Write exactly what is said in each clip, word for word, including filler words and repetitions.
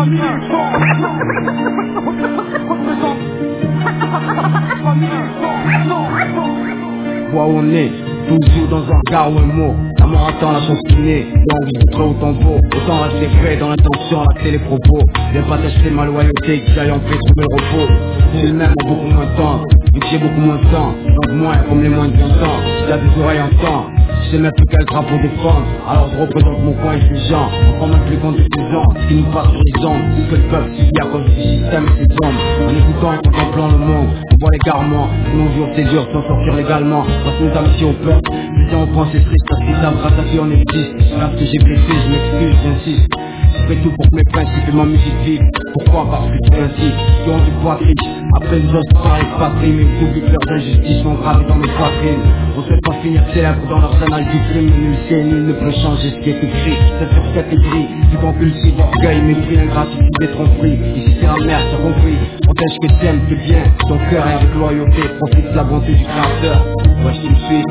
Vois où on est, toujours dans un regard ou un mot. La mort attend la chance innée, donc je trop autant beau. Autant rester vrai dans l'intention, acter les propos. Viens pas t'acheter ma loyauté, que j'aille en paix trouver le repos. C'est le même en beaucoup moins de temps, vu que j'ai beaucoup moins de temps. Donc moins comme les moins de vingt ans, si t'as des oreilles en temps. Je sais même plus quel drapeau défendre, alors je représente mon coin et ses gens. On prend même plus compte de ces gens, qui nous passent sur les jambes. Que le peuple subit à cause du système et ses hommes. En écoutant et contemplant le monde, on voit l'égarement. De nos jours c'est dur sans sortir légalement. Parce que nous amitiés au peuple, mais si on prend c'est triste. Parce qu'ils savent grâce à qui on existe. Parce que j'ai blessé, je m'excuse, j'insiste. Je fais tout pour que mes principes et ma musique vivent. Pourquoi? Parce que c'est ainsi, qui ont du poids riche. Après une j'ose par les patries, mais tout vu que leurs injustices sont gravées dans mes poitrines. On sait pas finir célèbre dans leur annales du crime. Mais nul sait, nul ne peut changer ce qui est écrit. C'est sur cette écrit, du compulsif, orgueil, mépris, ingratitude et tromperie. Ici c'est la merde, t'as compris. Protège que t'aimes, que bien, ton cœur est avec loyauté. Profite de la bonté du créateur. Ouais, je me suis.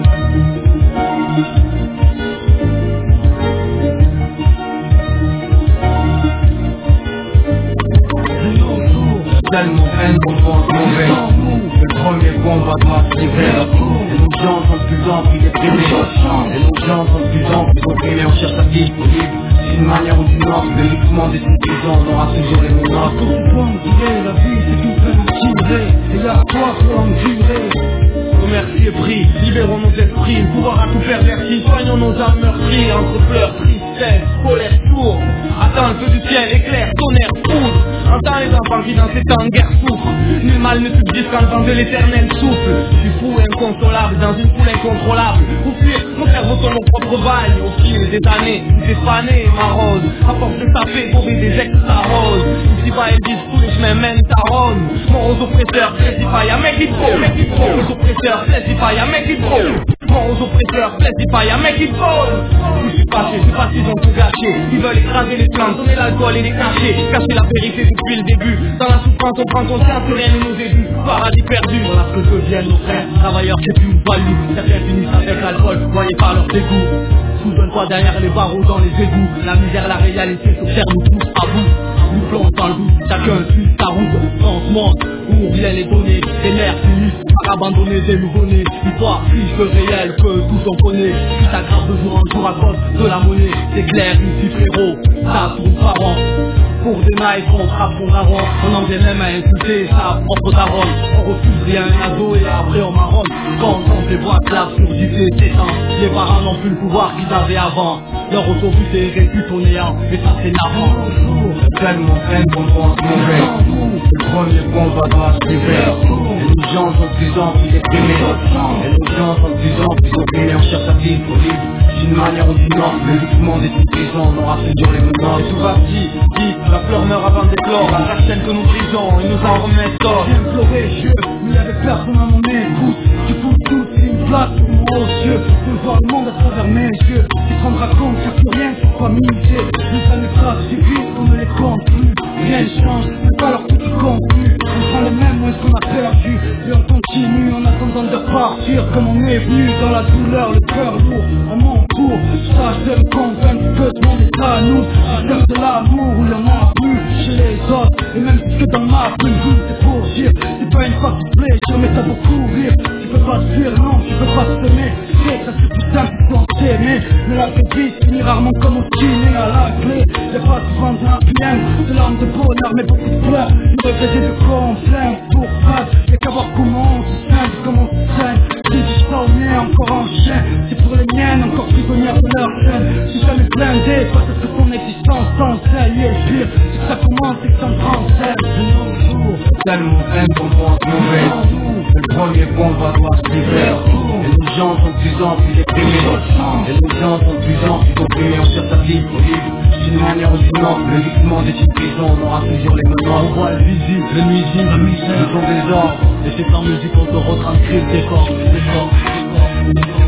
Tellement haine qu'on pense mauvais. Le premier combat de ma cigarette. Et nos gens sont de plus en plus déprimés. Et nos gens sont de plus en plus opprimés. On cherche la vie libre. D'une manière ou d'une autre, le luxement des sous-paysans, on aura toujours les mêmes notes. Quand tu dois endurer, la vie c'est tout plein de tirer. Et y'a toi pour endurer. Commerce et prix, libérons nos esprits. Le pouvoir a tout perverti, soignons nos âmes meurtries. Entre pleurs, tristesse, colère, sourde. Attends le feu du ciel, éclair, tonnerre, foudre. Entends les enfants qui dans ces temps de guerre souffrent. Nul mal ne subsiste quand le vent de l'éternel souffle. Du fou inconsolable dans une foule incontrôlable. Ou fuir, mon cerveau sur nos propres vagues. Au fil des années, des fanées, ma rose. À force de taper, trouver des extra roses. Ici bas ils disent tous les chemins mènent à Rome. Mort aux oppresseurs, plaisify, y'a mec it faut, mec it faut. Aux oppresseurs, plaisify, y'a mec it faut. Mort aux oppresseurs, plaisify, y'a mec it faut. Je suis fâché, je sais pas s'ils ont tout gâché. Ils veulent écraser les plantes, donner l'alcool et les cachets. Cacher la vérité depuis le début. Dans la souffrance on prend conscience que rien ne nous est dû. Paradis perdu, voilà ce que deviennent nos frères. Travailleurs c'est plus une value. Certains finissent avec l'alcool, voyez par leur dégoût. Souviens-toi derrière les barreaux dans les égouts. La misère, la réalité sur terre nous pousse à bout. Nous plonge dans le doute, chacun suit sa route. On se montre, où on vient les données. Les mères finissent par abandonner des nouveau-nés. Histoire riche que réelle, que tous on connaît. Qui s'aggrave de jour en jour à cause de la monnaie. C'est clair, ici frérot, ça tourne par an. Pour des mailles qu'on frappe son daron. On en vient même à insulter sa propre daronne. On refuse rien à dos et après on marronne. Quand on entend des voix claires sur dix-sept s'éteint. Les parents n'ont plus le pouvoir qu'ils avaient avant. Leur autobus est réduit au néant. Et ça c'est navrant. Tellement haine qu'on pense mauvais. Le premier combat de ma cigarette. Et nos gens sont de plus en plus déprimés. Et nos gens sont de plus en plus opprimés. On cherche la vie libre. D'une manière ou d'une autre, le luxement des sous-paysans, on aura toujours les mêmes notes. Tout va petit, vite, la fleur meurt avant d'éclore. La personne que nous brisons, ils nous en remettent tort. Viens pleurer, je, mais avec personne à mon écoute. Tu fous tout, c'est une blague pour moi aux yeux. De voir le monde à travers mes yeux. Tu te rendras compte qu'il n'y a plus rien qui soit misé. Les années passent si vite qu'on ne les compte plus. Rien ne change, c'est pas leur petit contenu. On prend les mêmes, où est-ce qu'on a perdu. Et on continue en attendant de partir. Comme on est venu dans la douleur, le cœur lourd. À mon tour, ça je vais me convaincre que tout le monde est à nous. Je cherche de l'amour où il y en a plus chez les autres. Et même si que dans ma plume, c'est pour dire. C'est pas une fois que tu plaisir, mais ça vaut courir. Tu peux pas te fuir, non, tu peux pas te semer. Tu sais que ça c'est plus simple pour t'aimer. Mais la vraie vie finit rarement comme au ciné à la clé. Y'a pas de vent d'un bien, de larmes de bonheur, mais beaucoup de pleurs. Une regretté de complaints pour face. Y'a qu'à voir comment on se saigne, comment on se saigne. Si tu sors au nez, encore en chien. C'est pour les miennes, encore prisonnières de leur chaîne. Si jamais blindé, face à ce que ton existence t'enseigne. Et le pire, c'est que ça commence et que ça me transcende. De nos jours, tellement haine qu'on pense mauvais. Le premier combat de ma cigarette. Et nos gens sont de plus en plus déprimés. Et nos gens sont de plus en plus opprimés. On cherche la vie libre. D'une manière ou d'une autre, le luxement des sous-paysans, on aura toujours les mêmes notes. On voit le visible, le nuisible, la misère, le son des ordres. et c'est en musique qu'on te retranscrit le décor, le décor, le décor.